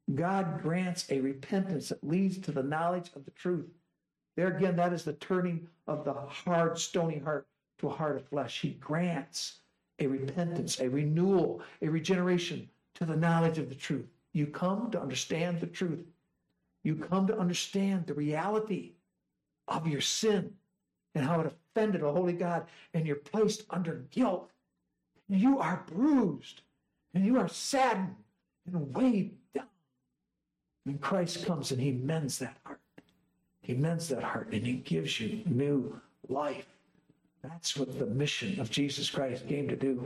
God grants a repentance that leads to the knowledge of the truth. There again, that is the turning of the hard, stony heart to a heart of flesh. He grants a repentance, a renewal, a regeneration to the knowledge of the truth. You come to understand the truth. You come to understand the reality of your sin and how it offended a holy God, and you're placed under guilt. You are bruised, and you are saddened and weighed down. And Christ comes and he mends that heart. He mends that heart and he gives you new life. That's what the mission of Jesus Christ came to do.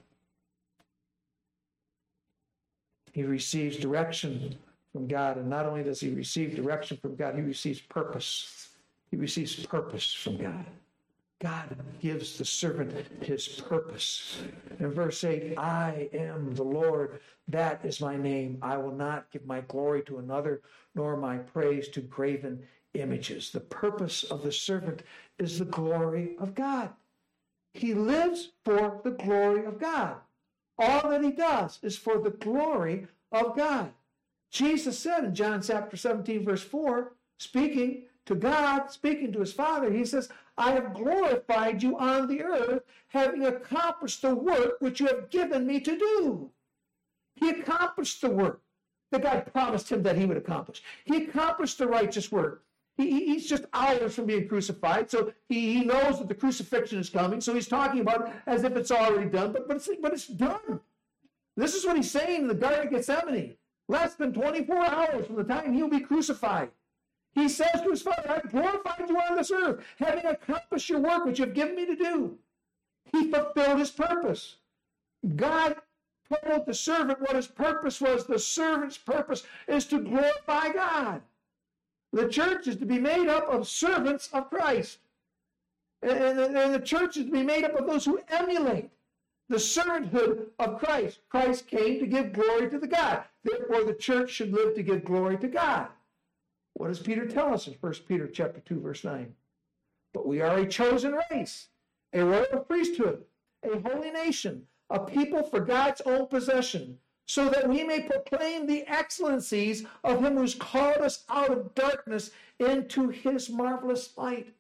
He receives direction from God, and not only does he receive direction from God, he receives purpose. He receives purpose from God. God gives the servant his purpose. In verse eight, I am the Lord, that is my name. I will not give my glory to another, nor my praise to graven images. The purpose of the servant is the glory of God. He lives for the glory of God. All that he does is for the glory of God. Jesus said in John chapter seventeen, verse four, speaking to God, speaking to his Father, he says, I have glorified you on the earth, having accomplished the work which you have given me to do. He accomplished the work that God promised him that he would accomplish. He accomplished the righteous work. He, he's just hours from being crucified, so he, he knows that the crucifixion is coming, so he's talking about it as if it's already done, but, but, it's, but it's done. This is what he's saying in the Garden of Gethsemane. Less than twenty-four hours from the time he'll be crucified. He says to his Father, I've glorified you on this earth, having accomplished your work which you have given me to do. He fulfilled his purpose. God told the servant what his purpose was. The servant's purpose is to glorify God. The church is to be made up of servants of Christ. And, and, and the church is to be made up of those who emulate the servanthood of Christ. Christ came to give glory to the God. Therefore, the church should live to give glory to God. What does Peter tell us in First Peter chapter two, verse nine? But we are a chosen race, a royal priesthood, a holy nation, a people for God's own possession, so that we may proclaim the excellencies of him who's called us out of darkness into his marvelous light.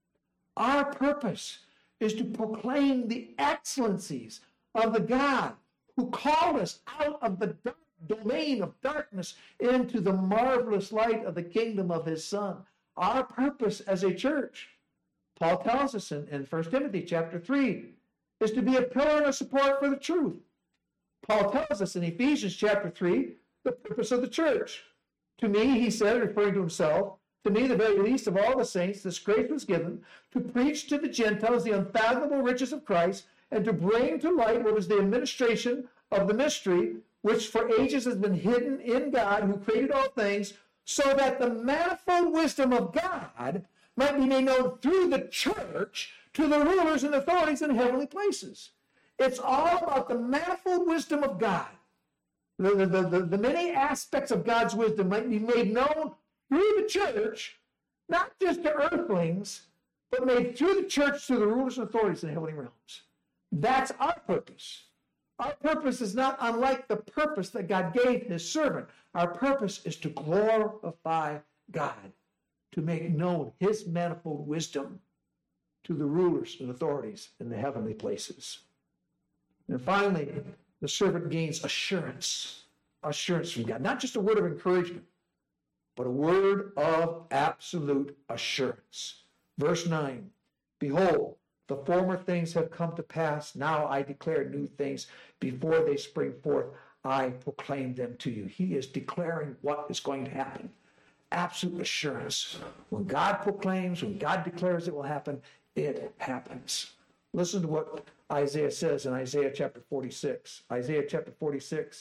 Our purpose is to proclaim the excellencies of the God who called us out of the dark domain of darkness into the marvelous light of the kingdom of his Son. Our purpose as a church, Paul tells us in, in First Timothy chapter three, is to be a pillar and a support for the truth. Paul tells us in Ephesians chapter three, the purpose of the church. To me, he said, referring to himself, to me, the very least of all the saints, this grace was given to preach to the Gentiles the unfathomable riches of Christ, and to bring to light what is the administration of the mystery, which for ages has been hidden in God, who created all things, so that the manifold wisdom of God might be made known through the church to the rulers and authorities in heavenly places. It's all about the manifold wisdom of God. The, the, the, the many aspects of God's wisdom might be made known through the church, not just to earthlings, but made through the church to the rulers and authorities in the heavenly realms. That's our purpose. Our purpose is not unlike the purpose that God gave his servant. Our purpose is to glorify God, to make known his manifold wisdom to the rulers and authorities in the heavenly places. And finally, the servant gains assurance, assurance from God. Not just a word of encouragement, but a word of absolute assurance. Verse nine, behold, the former things have come to pass. Now I declare new things. Before they spring forth, I proclaim them to you. He is declaring what is going to happen. Absolute assurance. When God proclaims, when God declares it will happen, it happens. Listen to what Isaiah says in Isaiah chapter forty-six. Isaiah chapter forty-six.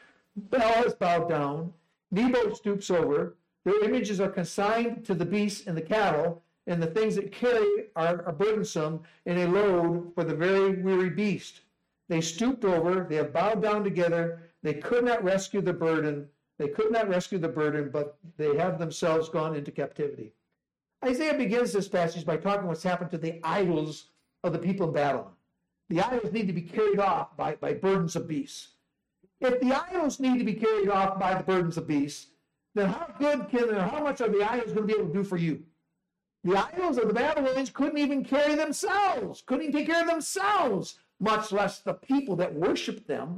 Bel is bowed down. Nebo stoops over. Their images are consigned to the beasts and the cattle, and the things that carry are, are burdensome, and a load for the very weary beast. They stooped over, they have bowed down together, they could not rescue the burden, they could not rescue the burden, but they have themselves gone into captivity. Isaiah begins this passage by talking what's happened to the idols of the people of Babylon. The idols need to be carried off by, by burdens of beasts. if the idols need to be carried off by the burdens of beasts, then how good can, or how much are the idols going to be able to do for you? The idols of the Babylonians couldn't even carry themselves, couldn't even take care of themselves, much less the people that worshiped them.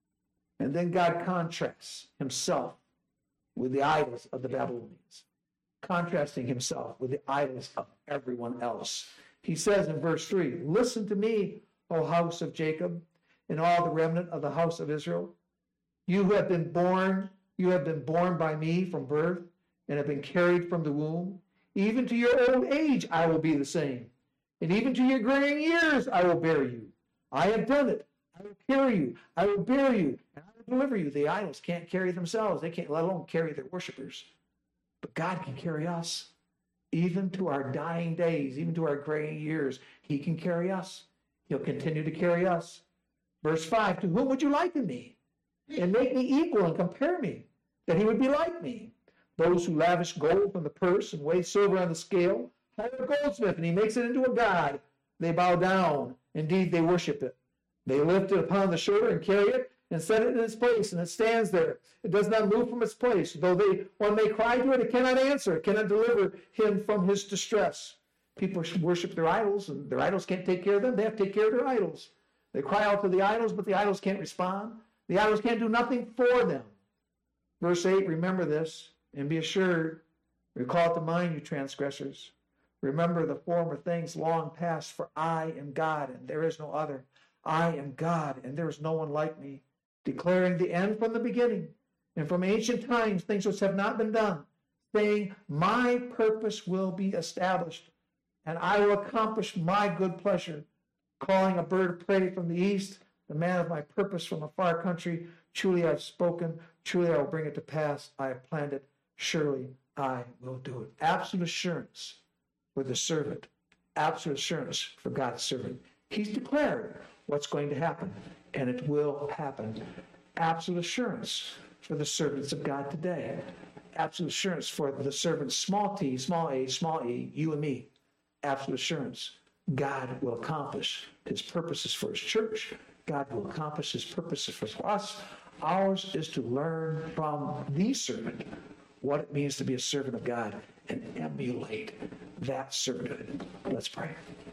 And then God contrasts himself with the idols of the Babylonians, contrasting himself with the idols of everyone else. He says in verse three, listen to me, O house of Jacob, and all the remnant of the house of Israel. You who have been born, you have been born by me from birth, and have been carried from the womb. Even to your old age I will be the same, and even to your graying years I will bear you. I have done it. I will carry you. I will bear you, and I will deliver you. The idols can't carry themselves. They can't, let alone carry their worshipers. But God can carry us. Even to our dying days, even to our graying years, he can carry us. He'll continue to carry us. Verse five, to whom would you liken me? And make me equal and compare me, that he would be like me. Those who lavish gold from the purse and weigh silver on the scale, hire a goldsmith, and he makes it into a god. They bow down. Indeed, they worship it. They lift it upon the shoulder and carry it and set it in its place, and it stands there. It does not move from its place. Though they, one may cry to it, it cannot answer. It cannot deliver him from his distress. People worship their idols, and their idols can't take care of them. They have to take care of their idols. They cry out to the idols, but the idols can't respond. The idols can't do nothing for them. Verse eight, remember this, and be assured. Recall it to mind, you transgressors. Remember the former things long past, for I am God, and there is no other. I am God, and there is no one like me, declaring the end from the beginning, and from ancient times things which have not been done, saying, my purpose will be established, and I will accomplish my good pleasure, calling a bird of prey from the east, the man of my purpose from a far country. Truly I have spoken, truly I will bring it to pass. I have planned it, surely I will do it. Absolute assurance for the servant, absolute assurance for God's servant. He's declared what's going to happen, and it will happen. Absolute assurance for the servants of God today. Absolute assurance for the servants, small t, small a, small e, you and me. Absolute assurance. God will accomplish his purposes for his church. God will accomplish his purposes for us. Ours is to learn from the servant what it means to be a servant of God and emulate that servanthood. Let's pray.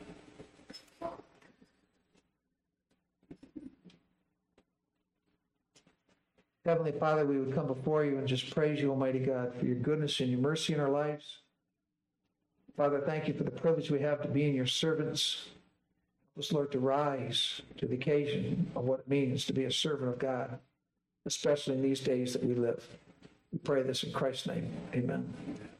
Heavenly Father, we would come before you and just praise you, Almighty God, for your goodness and your mercy in our lives. Father, thank you for the privilege we have to be in your servants. Help us, Lord, to rise to the occasion of what it means to be a servant of God, especially in these days that we live. We pray this in Christ's name. Amen.